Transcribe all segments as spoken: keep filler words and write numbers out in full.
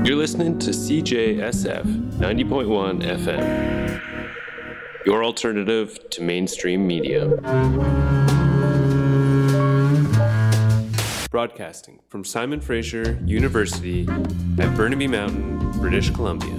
You're listening to C J S F ninety point one F M, your alternative to mainstream media. Broadcasting from Simon Fraser University at Burnaby Mountain, British Columbia.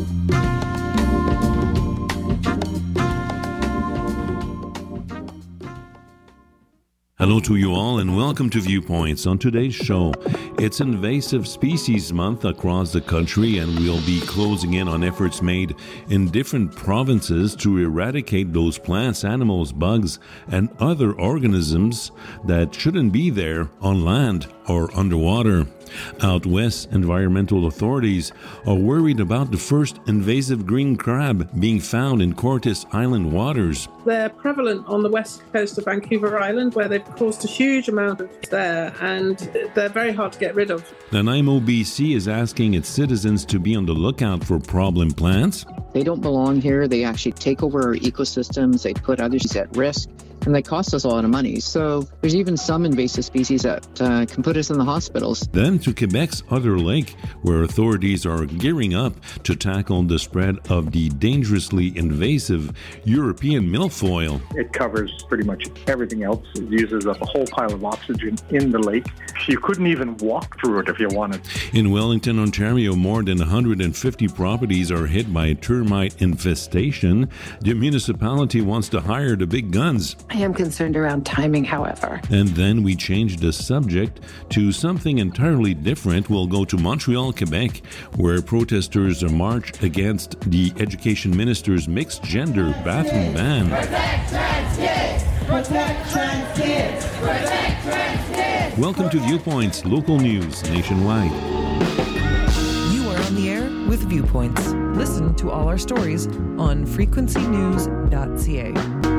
Hello to you all and welcome to Viewpoints. On today's show, it's Invasive Species Month across the country, and we'll be closing in on efforts made in different provinces to eradicate those plants, animals, bugs, and other organisms that shouldn't be there on land or underwater. Out west, environmental authorities are worried about the first invasive green crab being found in Cortes Island waters. They're prevalent on the west coast of Vancouver Island, where they've caused a huge amount of there, and they're very hard to get rid of. Nanaimo, B C is asking its citizens to be on the lookout for problem plants. They don't belong here. They actually take over our ecosystems. They put others at risk, and they cost us a lot of money. So there's even some invasive species that uh, can put us in the hospitals. Then to Quebec's Other Lake, where authorities are gearing up to tackle the spread of the dangerously invasive European milfoil. It covers pretty much everything else. It uses up a whole pile of oxygen in the lake. You couldn't even walk through it if you wanted. In Wellington, Ontario, more than one hundred fifty properties are hit by termite infestation. The municipality wants to hire the big guns. I am concerned around timing, however. And then we change the subject to something entirely different. We'll go to Montreal, Quebec, where protesters march against the education minister's mixed gender bathroom ban. Protect trans kids! Protect trans kids! Protect trans kids! Welcome to Viewpoints, local news nationwide. You are on the air with Viewpoints. Listen to all our stories on frequency news dot c a.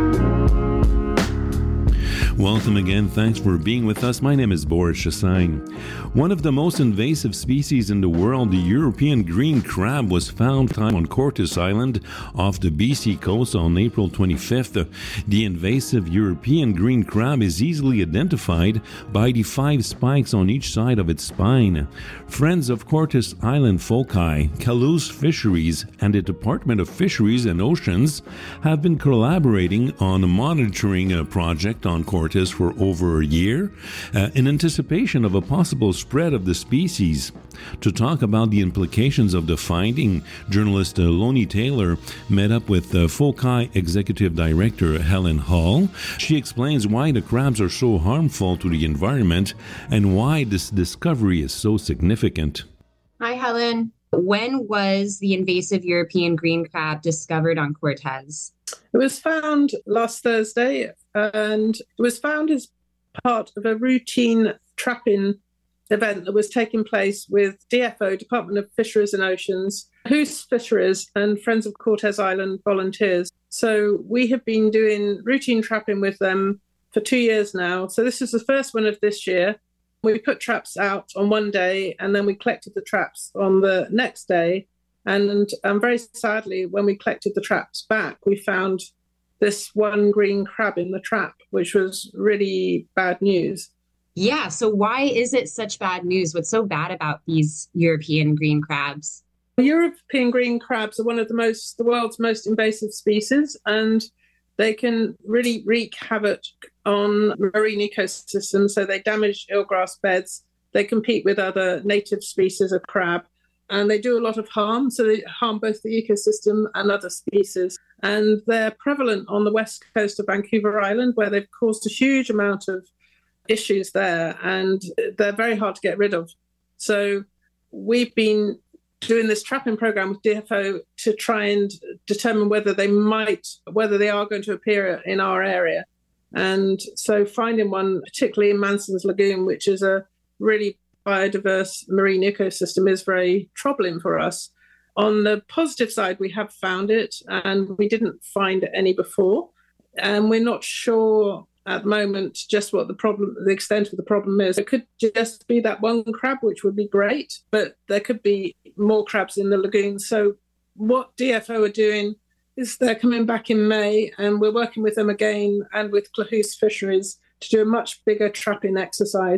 Welcome again. Thanks for being with us. My name is Boris Chassagne. One of the most invasive species in the world, the European green crab, was found on Cortes Island off the B C coast on April twenty-fifth. The invasive European green crab is easily identified by the five spikes on each side of its spine. Friends of Cortes Island Foci, Calouse Fisheries, and the Department of Fisheries and Oceans have been collaborating on a monitoring uh, project on Cortes for over a year uh, in anticipation of a possible spread of the species. To talk about the implications of the finding, journalist uh, Lonnie Taylor met up with uh, Foci Executive Director Helen Hall. She explains why the crabs are so harmful to the environment and why this discovery is so significant. Hi, Helen. When was the invasive European green crab discovered on Cortes? It was found last Thursday, and it was found as part of a routine trapping event that was taking place with D F O, Department of Fisheries and Oceans, Hoos Fisheries, and Friends of Cortes Island volunteers. So we have been doing routine trapping with them for two years now. So this is the first one of this year. We put traps out on one day, and then we collected the traps on the next day. And um, very sadly, when we collected the traps back, we found this one green crab in the trap, which was really bad news. Yeah, so why is it such bad news? What's so bad about these European green crabs? European green crabs are one of the most, the world's most invasive species, and they can really wreak havoc on marine ecosystems. So they damage eelgrass beds, they compete with other native species of crab, and they do a lot of harm. So they harm both the ecosystem and other species. And they're prevalent on the west coast of Vancouver Island, where they've caused a huge amount of issues there, and they're very hard to get rid of. So we've been doing this trapping program with D F O to try and determine whether they might, whether they are going to appear in our area. And so finding one, particularly in Manson's Lagoon, which is a really biodiverse marine ecosystem, is very troubling for us. On the positive side, we have found it, and we didn't find any before. And we're not sure at the moment just what the problem, the extent of the problem is. It could just be that one crab, which would be great, but there could be more crabs in the lagoon. So what D F O are doing is they're coming back in May, and we're working with them again and with Calouse Fisheries to do a much bigger trapping exercise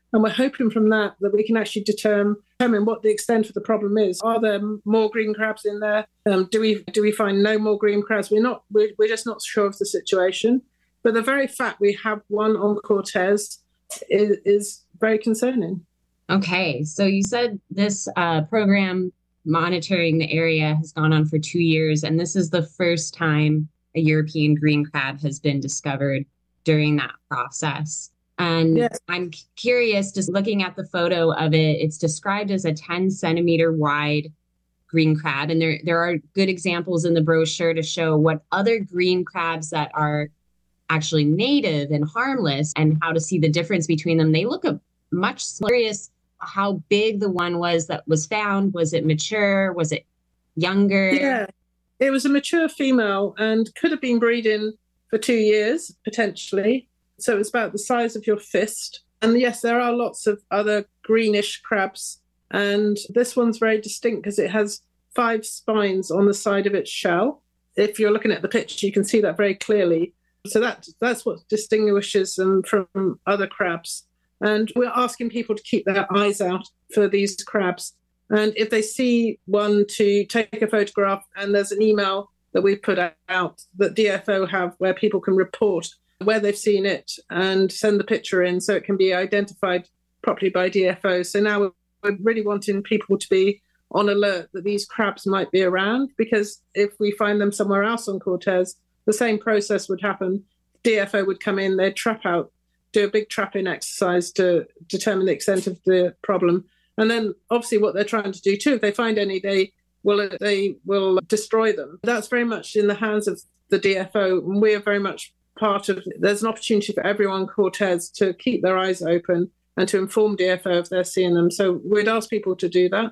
And we're hoping from that that we can actually determine, determine what the extent of the problem is. Are there more green crabs in there? Um, do we do we find no more green crabs? We're not. We're, we're just not sure of the situation. But the very fact we have one on Cortez is, is very concerning. Okay, so you said this uh, program monitoring the area has gone on for two years, and this is the first time a European green crab has been discovered during that process. And yes. I'm curious, just looking at the photo of it, it's described as a ten centimeter wide green crab. And there, there are good examples in the brochure to show what other green crabs that are actually native and harmless and how to see the difference between them. They look a much curious how big the one was that was found. Was it mature? Was it younger? Yeah, it was a mature female and could have been breeding for two years, potentially. So it's about the size of your fist. And yes, there are lots of other greenish crabs. And this one's very distinct because it has five spines on the side of its shell. If you're looking at the picture, you can see that very clearly. So that, that's what distinguishes them from other crabs. And we're asking people to keep their eyes out for these crabs. And if they see one, to take a photograph, and there's an email that we put out that D F O have where people can report where they've seen it and send the picture in so it can be identified properly by D F O. So now we're really wanting people to be on alert that these crabs might be around, because if we find them somewhere else on Cortez, the same process would happen. D F O would come in, they'd trap out, do a big trapping exercise to determine the extent of the problem. And then obviously what they're trying to do too, if they find any, they will they will destroy them. That's very much in the hands of the D F O. And we're very much part of, there's an opportunity for everyone on Cortez to keep their eyes open and to inform D F O if they're seeing them. So we'd ask people to do that.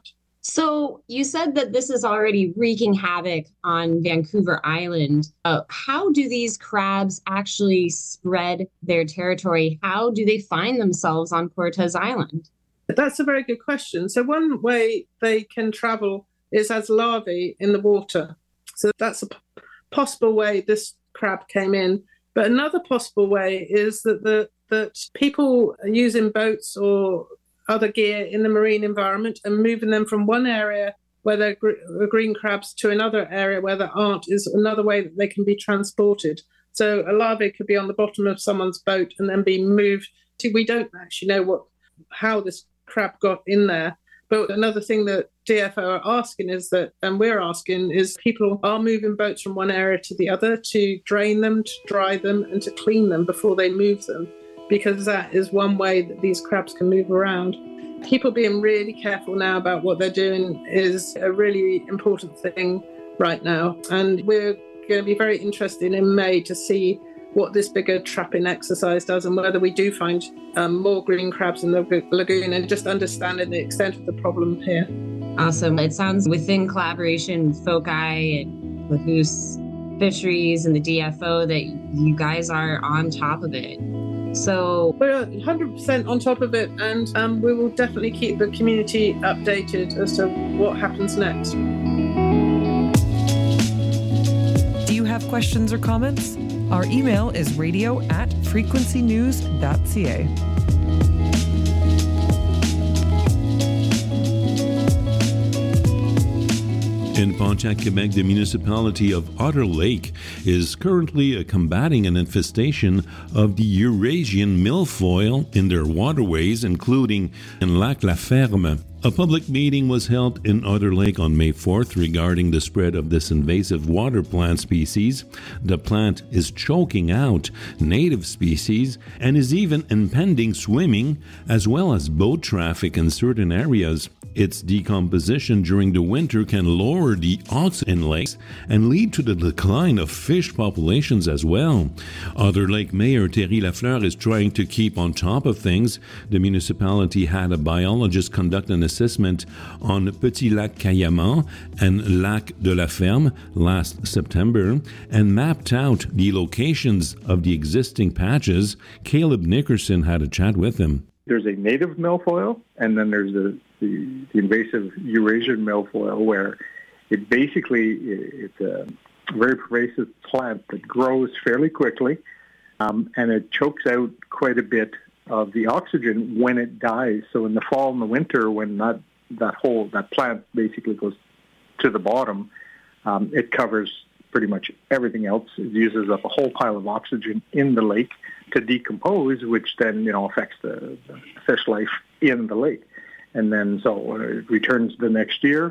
So you said that this is already wreaking havoc on Vancouver Island. Uh, how do these crabs actually spread their territory? How do they find themselves on Cortez Island? That's a very good question. So one way they can travel is as larvae in the water. So that's a p- possible way this crab came in. But another possible way is that the that people are using boats or other gear in the marine environment and moving them from one area where there are green crabs to another area where there aren't is another way that they can be transported. So a larvae could be on the bottom of someone's boat and then be moved. We don't actually know what how this crab got in there. But another thing that D F O are asking is that, and we're asking, is people are moving boats from one area to the other to drain them, to dry them, and to clean them before they move them, because that is one way that these crabs can move around. People being really careful now about what they're doing is a really important thing right now. And we're going to be very interested in May to see what this bigger trapping exercise does and whether we do find um, more green crabs in the lagoon, and just understanding the extent of the problem here. Awesome. It sounds within collaboration with FOCI and Lahoose Fisheries and the D F O that you guys are on top of it. So we're one hundred percent on top of it, and um, we will definitely keep the community updated as to what happens next. Do you have questions or comments? Our email is radio at frequency news dot c a. In Pontiac, Quebec, the municipality of Otter Lake is currently combating an infestation of the Eurasian milfoil in their waterways, including in Lac La Ferme. A public meeting was held in Otter Lake on May fourth regarding the spread of this invasive water plant species. The plant is choking out native species and is even impeding swimming as well as boat traffic in certain areas. Its decomposition during the winter can lower the oxygen in lakes and lead to the decline of fish populations as well. Otter Lake Mayor Thierry Lafleur is trying to keep on top of things. The municipality had a biologist conduct an assessment on Petit Lac Caillaman and Lac de la Ferme last September and mapped out the locations of the existing patches. Caleb Nickerson had a chat with him. There's a native milfoil, and then there's the, the, the invasive Eurasian milfoil, where it basically it's a very pervasive plant that grows fairly quickly, um, and it chokes out quite a bit of the oxygen when it dies. So in the fall and the winter, when that, that whole, that plant basically goes to the bottom, um, it covers pretty much everything else. It uses up a whole pile of oxygen in the lake to decompose, which then, you know, affects the, the fish life in the lake. And then so it returns the next year,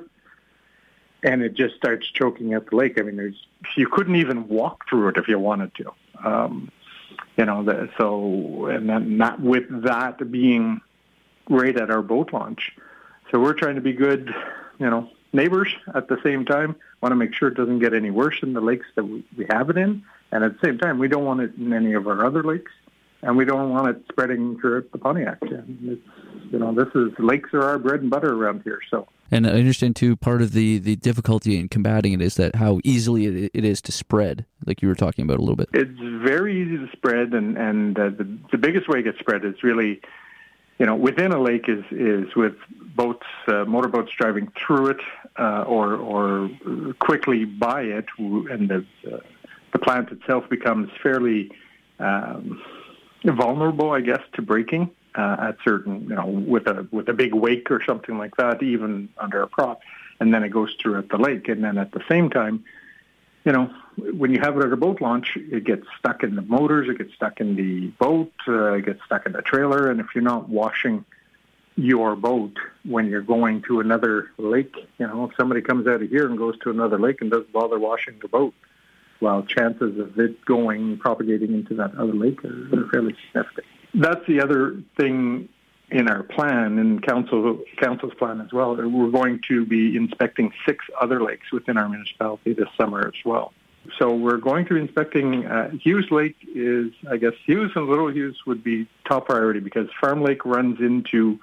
and it just starts choking out the lake. I mean, there's you couldn't even walk through it if you wanted to. Um, you know, the, so, and then not with that being right at our boat launch. So we're trying to be good, you know, neighbors at the same time. Want to make sure it doesn't get any worse in the lakes that we, we have it in. And at the same time, we don't want it in any of our other lakes. And we don't want it spreading throughout the Pontiac. It's, you know, this is, lakes are our bread and butter around here, so. And I understand, too, part of the, the difficulty in combating it is that how easily it, it is to spread, like you were talking about a little bit. It's very easy to spread, and, and uh, the, the biggest way it gets spread is really, you know, within a lake is, is with boats, uh, motorboats driving through it uh, or or quickly by it, and the, uh, the plant itself becomes fairly um, vulnerable, I guess, to breaking. Uh, at certain, you know, with a with a big wake or something like that, even under a prop, and then it goes through at the lake. And then at the same time, you know, when you have it at a boat launch, it gets stuck in the motors, it gets stuck in the boat, uh, it gets stuck in the trailer. And if you're not washing your boat when you're going to another lake, you know, if somebody comes out of here and goes to another lake and doesn't bother washing the boat, well, chances of it going, propagating into that other lake are, are fairly significant. That's the other thing in our plan, in council council's plan as well. We're going to be inspecting six other lakes within our municipality this summer as well. So we're going to be inspecting uh, Hughes Lake is, I guess, Hughes and Little Hughes would be top priority because Farm Lake runs into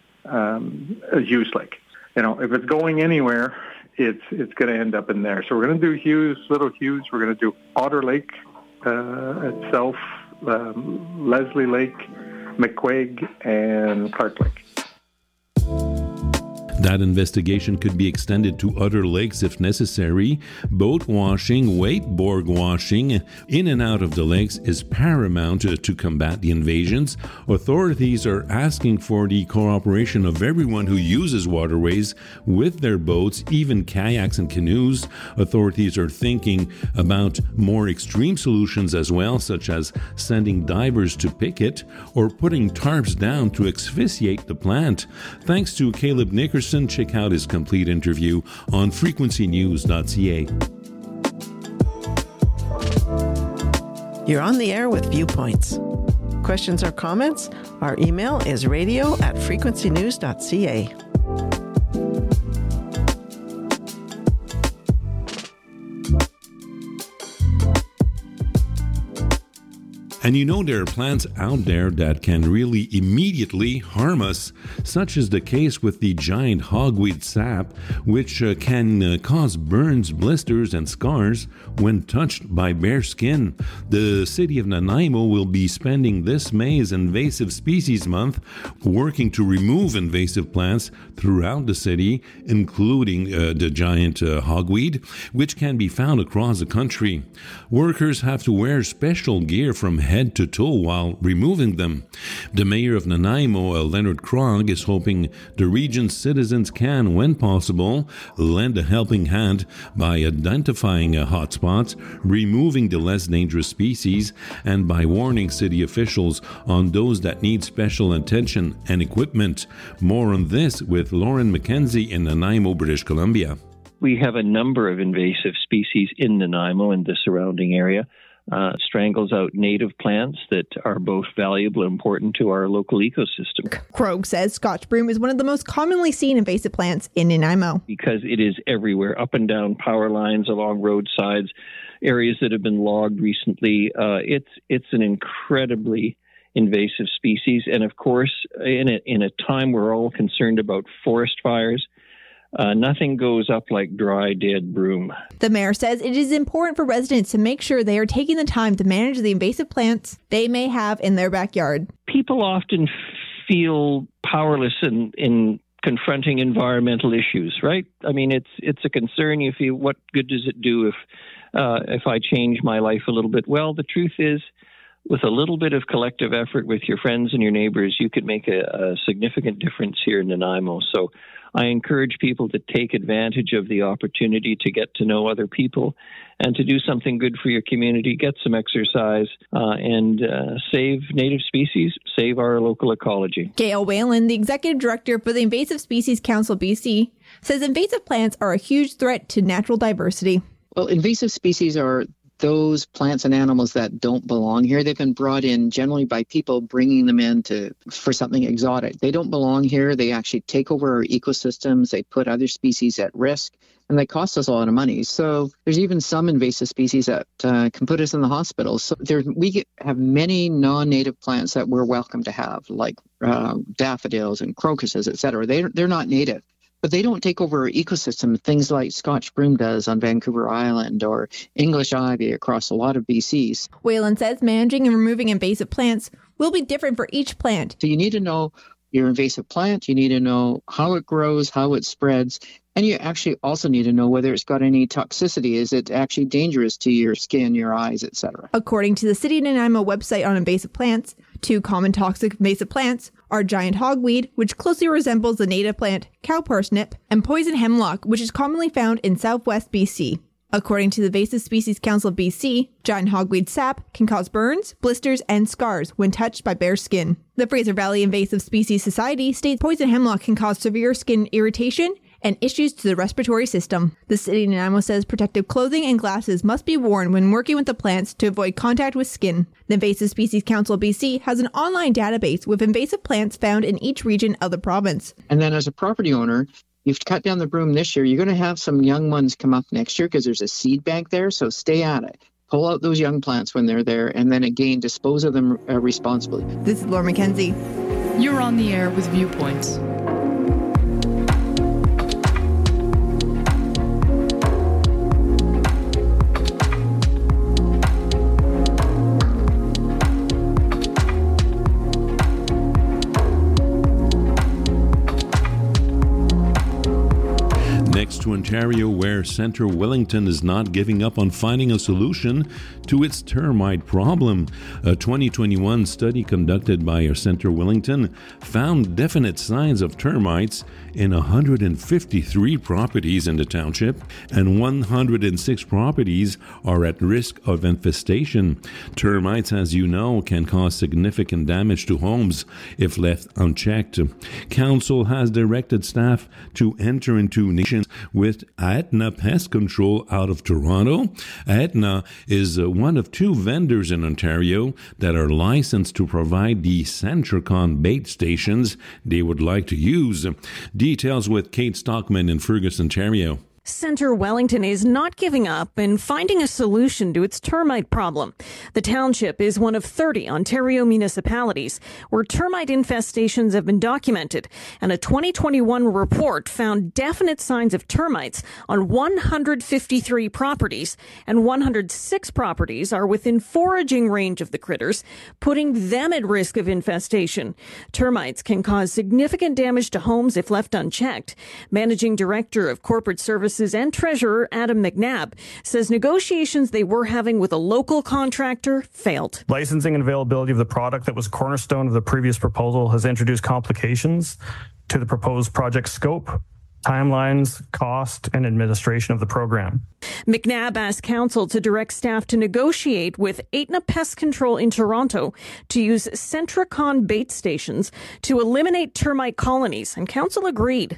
um, a Hughes Lake. You know, if it's going anywhere, it's it's going to end up in there. So we're going to do Hughes, Little Hughes. We're going to do Otter Lake uh, itself, Um, Leslie Lake, McQuaig, and Clark Lake. That investigation could be extended to other lakes if necessary. Boat washing, wakeboard washing in and out of the lakes is paramount to combat the invasions. Authorities are asking for the cooperation of everyone who uses waterways with their boats, even kayaks and canoes. Authorities are thinking about more extreme solutions as well, such as sending divers to pick it or putting tarps down to asphyxiate the plant. Thanks to Caleb Nickerson. Check out his complete interview on frequency news dot c a. You're on the air with Viewpoints. Questions or comments? Our email is radio at frequency news dot c a. And you know there are plants out there that can really immediately harm us, such is the case with the giant hogweed sap, which uh, can uh, cause burns, blisters, and scars when touched by bare skin. The city of Nanaimo will be spending this May's Invasive Species Month working to remove invasive plants throughout the city, including uh, the giant uh, hogweed, which can be found across the country. Workers have to wear special gear from head to toe while removing them. The mayor of Nanaimo, Leonard Krog, is hoping the region's citizens can, when possible, lend a helping hand by identifying uh, hotspots, removing the less dangerous species, and by warning city officials on those that need special attention and equipment. More on this with Lauren McKenzie in Nanaimo, British Columbia. We have a number of invasive species in Nanaimo and the surrounding area. Uh, strangles out native plants that are both valuable and important to our local ecosystem. Krog says Scotch broom is one of the most commonly seen invasive plants in Nanaimo. Because it is everywhere, up and down power lines, along roadsides, areas that have been logged recently. Uh, it's it's an incredibly invasive species. And of course, in a, in a time we're all concerned about forest fires, Uh, nothing goes up like dry, dead broom. The mayor says it is important for residents to make sure they are taking the time to manage the invasive plants they may have in their backyard. People often feel powerless in, in confronting environmental issues, right? I mean, it's it's a concern. You feel, what good does it do if uh, if I change my life a little bit? Well, the truth is, with a little bit of collective effort with your friends and your neighbors, you could make a, a significant difference here in Nanaimo. So I encourage people to take advantage of the opportunity to get to know other people and to do something good for your community, get some exercise, uh, and uh, save native species, save our local ecology. Gail Whalen, the executive director for the Invasive Species Council B C, says invasive plants are a huge threat to natural diversity. Well, invasive species are those plants and animals that don't belong here. They've been brought in generally by people bringing them in to, for something exotic. They don't belong here. They actually take over our ecosystems. They put other species at risk, and they cost us a lot of money. So there's even some invasive species that uh, can put us in the hospital. So there, we get, have many non-native plants that we're welcome to have, like uh, daffodils and crocuses, et cetera. They, they're not native. But they don't take over our ecosystem, things like Scotch broom does on Vancouver Island or English ivy across a lot of B Cs. Whalen says managing and removing invasive plants will be different for each plant. So you need to know your invasive plant, you need to know how it grows, how it spreads, and you actually also need to know whether it's got any toxicity. Is it actually dangerous to your skin, your eyes, et cetera? According to the City of Nanaimo website on invasive plants, two common toxic invasive plants are giant hogweed, which closely resembles the native plant cow parsnip, and poison hemlock, which is commonly found in southwest B C. According to the Invasive Species Council of B C, giant hogweed sap can cause burns, blisters, and scars when touched by bare skin. The Fraser Valley Invasive Species Society states poison hemlock can cause severe skin irritation and issues to the respiratory system. The City of Nanaimo says protective clothing and glasses must be worn when working with the plants to avoid contact with skin. The Invasive Species Council of B C has an online database with invasive plants found in each region of the province. And then as a property owner, you've cut down the broom this year. You're going to have some young ones come up next year because there's a seed bank there, so stay at it. Pull out those young plants when they're there, and then again, dispose of them uh, responsibly. This is Laura McKenzie. You're on the air with Viewpoints. Next to Ontario, where Centre Wellington is not giving up on finding a solution to its termite problem. A twenty twenty-one study conducted by Centre Wellington found definite signs of termites in one hundred fifty-three properties in the township, and one hundred six properties are at risk of infestation. Termites, as you know, can cause significant damage to homes if left unchecked. Council has directed staff to enter into nations with Aetna Pest Control out of Toronto. Aetna is uh, one of two vendors in Ontario that are licensed to provide the Centricon bait stations they would like to use. Details with Kate Stockman in Fergus, Ontario. Centre Wellington is not giving up and finding a solution to its termite problem. The township is one of thirty Ontario municipalities where termite infestations have been documented, and a twenty twenty-one report found definite signs of termites on one hundred fifty-three properties, and one hundred six properties are within foraging range of the critters, putting them at risk of infestation. Termites can cause significant damage to homes if left unchecked. Managing Director of Corporate Services and Treasurer Adam McNabb says negotiations they were having with a local contractor failed. Licensing and availability of the product that was cornerstone of the previous proposal has introduced complications to the proposed project scope, timelines, cost, and administration of the program. McNabb asked council to direct staff to negotiate with Aetna Pest Control in Toronto to use Centricon bait stations to eliminate termite colonies, and council agreed.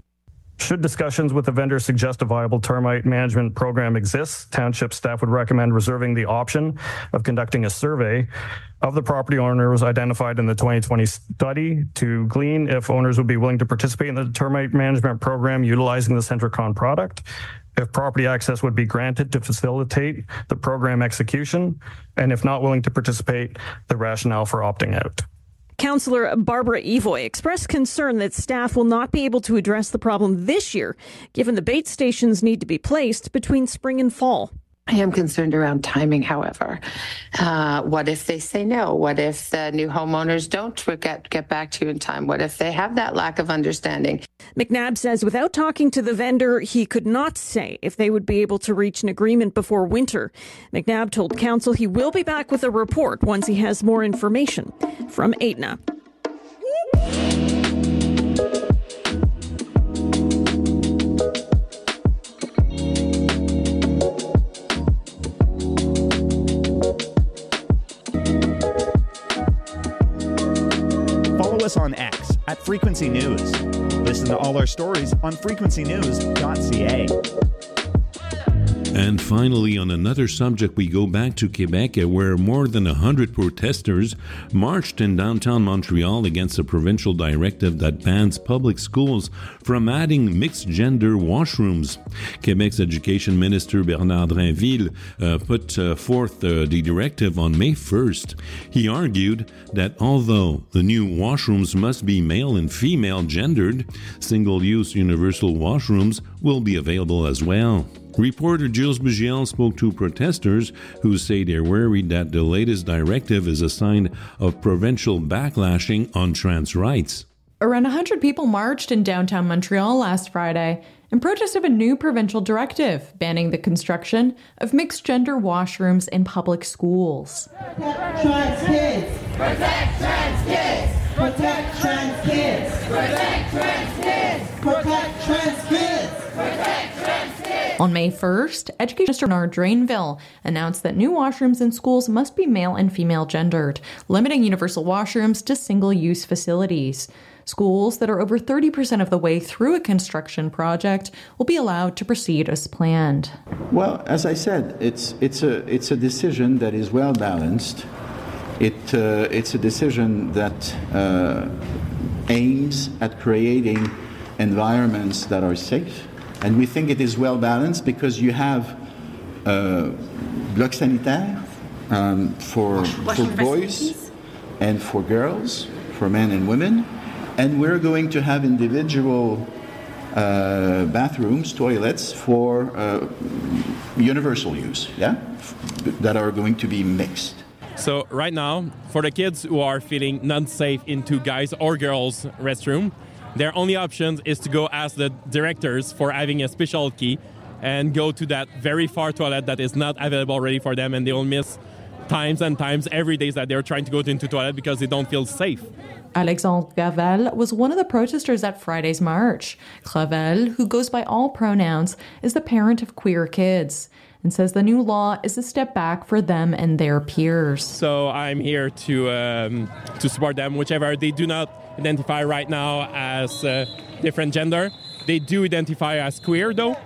Should discussions with the vendor suggest a viable termite management program exists, township staff would recommend reserving the option of conducting a survey of the property owners identified in the twenty twenty study to glean if owners would be willing to participate in the termite management program utilizing the Centricon product, if property access would be granted to facilitate the program execution, and if not willing to participate, the rationale for opting out. Councillor Barbara Evoy expressed concern that staff will not be able to address the problem this year, given the bait stations need to be placed between spring and fall. I am concerned around timing, however. Uh, what if they say no? What if the new homeowners don't get, get back to you in time? What if they have that lack of understanding? McNabb says without talking to the vendor, he could not say if they would be able to reach an agreement before winter. McNabb told council he will be back with a report once he has more information. From Aetna. Follow us on X at Frequency News. Listen to all our stories on frequency news dot c a. And finally, on another subject, we go back to Quebec, where more than one hundred protesters marched in downtown Montreal against a provincial directive that bans public schools from adding mixed-gender washrooms. Quebec's Education Minister Bernard Drinville uh, put uh, forth uh, the directive on May first. He argued that although the new washrooms must be male and female gendered, single-use universal washrooms will be available as well. Reporter Jules Bugiel spoke to protesters who say they're worried that the latest directive is a sign of provincial backlashing on trans rights. Around one hundred people marched in downtown Montreal last Friday in protest of a new provincial directive banning the construction of mixed-gender washrooms in public schools. Protect trans kids! Protect trans kids! Protect trans kids! Protect trans kids! Protect trans kids! Protect trans kids! On May first, Education Minister Bernard Drinville announced that new washrooms in schools must be male and female gendered, limiting universal washrooms to single-use facilities. Schools that are over thirty percent of the way through a construction project will be allowed to proceed as planned. Well, as I said, it's it's a it's a decision that is well balanced. It uh, it's a decision that uh, aims at creating environments that are safe, and we think it is well balanced because you have uh, bloc sanitaire um, for for boys and for girls, for men and women. And we're going to have individual uh, bathrooms, toilets for uh, universal use, yeah, that are going to be mixed. So right now, for the kids who are feeling not safe into guys or girls' restroom, their only option is to go ask the directors for having a special key and go to that very far toilet that is not available already for them, and they will miss times and times every day that they're trying to go into toilet because they don't feel safe. Alexandre Gravel was one of the protesters at Friday's march. Gravel, who goes by all pronouns, is the parent of queer kids and says the new law is a step back for them and their peers. So I'm here to um, to support them, whichever they do not identify right now as uh, different gender. They do identify as queer, though,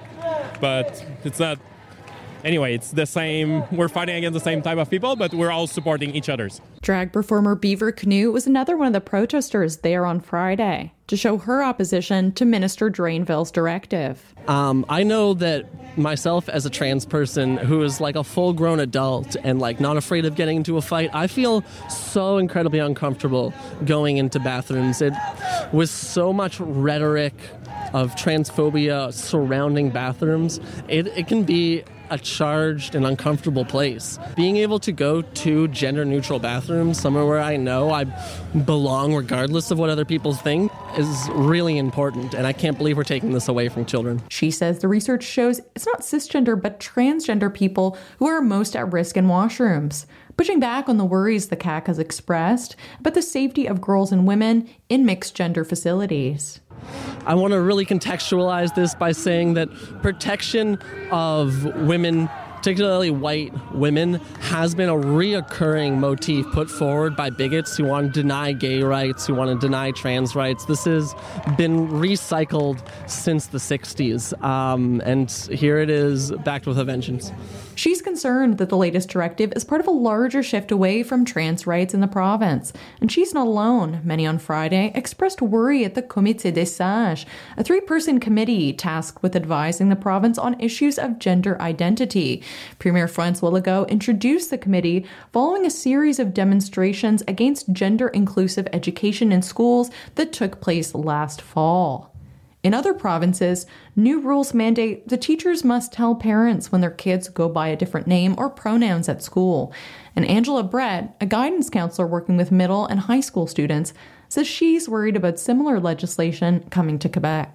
but it's not. Anyway, it's the same. We're fighting against the same type of people, but we're all supporting each other's. Drag performer Beaver Canoe was another one of the protesters there on Friday to show her opposition to Minister Drainville's directive. Um, I know that myself as a trans person who is like a full-grown adult and like not afraid of getting into a fight, I feel so incredibly uncomfortable going into bathrooms. It was so much rhetoric of transphobia surrounding bathrooms. It, it can be a charged and uncomfortable place. Being able to go to gender-neutral bathrooms, somewhere where I know I belong regardless of what other people think, is really important, and I can't believe we're taking this away from children. She says the research shows it's not cisgender but transgender people who are most at risk in washrooms, pushing back on the worries the C A C has expressed about the safety of girls and women in mixed-gender facilities. I want to really contextualize this by saying that protection of women, particularly white women, has been a reoccurring motif put forward by bigots who want to deny gay rights, who want to deny trans rights. This has been recycled since the sixties, um, and here it is, backed with a vengeance. She's concerned that the latest directive is part of a larger shift away from trans rights in the province. And she's not alone. Many on Friday expressed worry at the Comité des Sages, a three-person committee tasked with advising the province on issues of gender identity. Premier François Legault introduced the committee following a series of demonstrations against gender-inclusive education in schools that took place last fall. In other provinces, new rules mandate the teachers must tell parents when their kids go by a different name or pronouns at school. And Angela Brett, a guidance counselor working with middle and high school students, says she's worried about similar legislation coming to Quebec.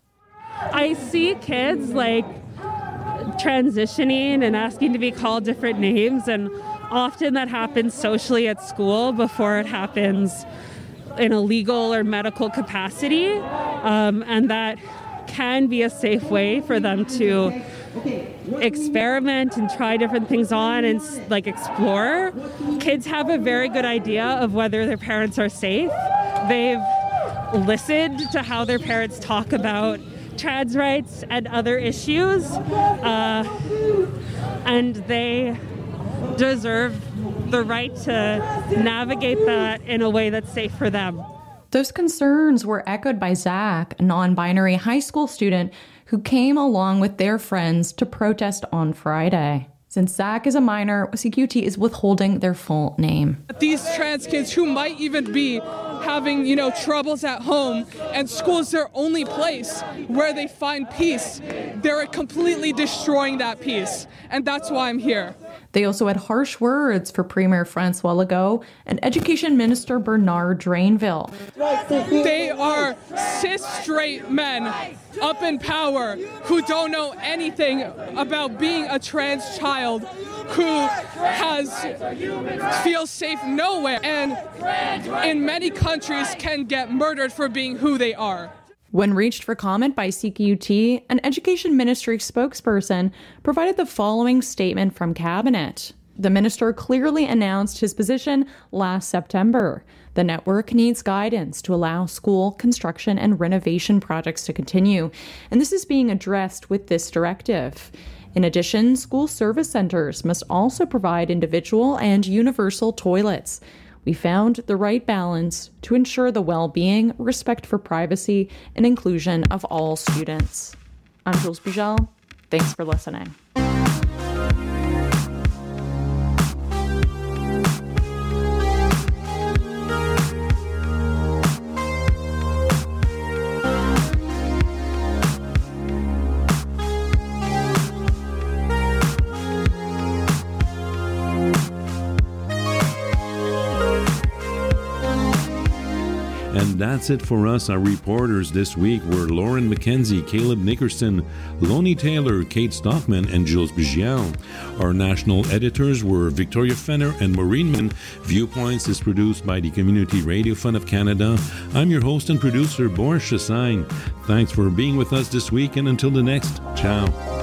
I see kids like transitioning and asking to be called different names, and often that happens socially at school before it happens in a legal or medical capacity, um, and that can be a safe way for them to experiment and try different things on and like explore. Kids have a very good idea of whether their parents are safe. They've listened to how their parents talk about trans rights and other issues, uh, and they deserve the right to navigate that in a way that's safe for them. Those concerns were echoed by Zach, a non-binary high school student who came along with their friends to protest on Friday. Since Zach is a minor, C Q T is withholding their full name. These trans kids who might even be having, you know, troubles at home, and school is their only place where they find peace, they're completely destroying that peace. And that's why I'm here. They also had harsh words for Premier Francois Legault and Education Minister Bernard Drainville. They are cis straight men up in power who don't know anything about being a trans child, who has feels safe nowhere, and in many countries can get murdered for being who they are. When reached for comment by C Q U T, an Education Ministry spokesperson provided the following statement from Cabinet. The minister clearly announced his position last September. The network needs guidance to allow school construction and renovation projects to continue, and this is being addressed with this directive. In addition, school service centers must also provide individual and universal toilets. We found the right balance to ensure the well-being, respect for privacy, and inclusion of all students. I'm Jules Bugel. Thanks for listening. And that's it for us. Our reporters this week were Lauren McKenzie, Caleb Nickerson, Lonnie Taylor, Kate Stockman, and Jules Bigiel. Our national editors were Victoria Fenner and Maureen Min. Viewpoints is produced by the Community Radio Fund of Canada. I'm your host and producer, Boris Chassagne. Thanks for being with us this week, and until the next, ciao.